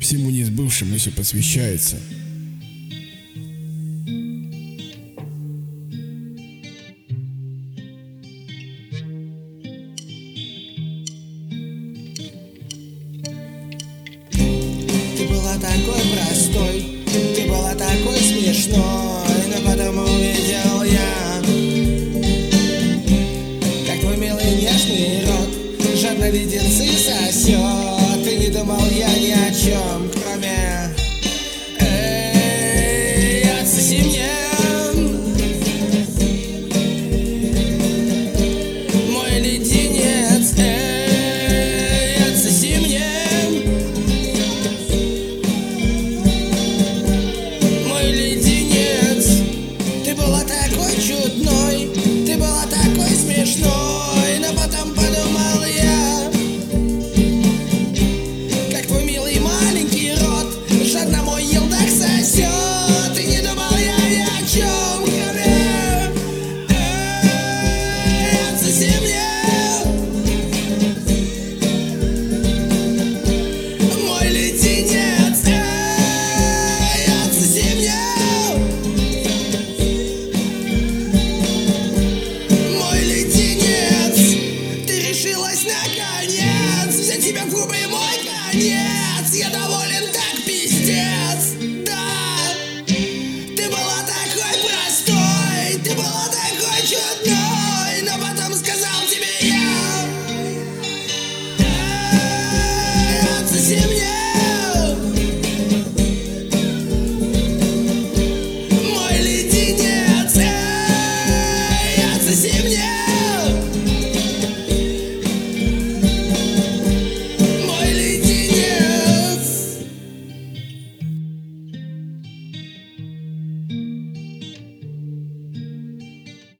Всему несбывшемуся посвящается. Ты была такой простой, ты была такой смешной, но потом увидел я, как твой милый нежный рот жадно леденцы сосет. Ты не думал я ни о чем, кроме отсоси мне мой леденец, отсоси мне мой леденец. Ты была такой чудной, ты была такой смешной, но потом подумал я, как твой милый маленький рот жадно мой елдак сосет. И не думал я ни о чем, кроме отсоси мне мой леденец, отсоси мне мой леденец. Ты решилась наконец взять тебя в губы мой конец. Я доволен так, пиздец.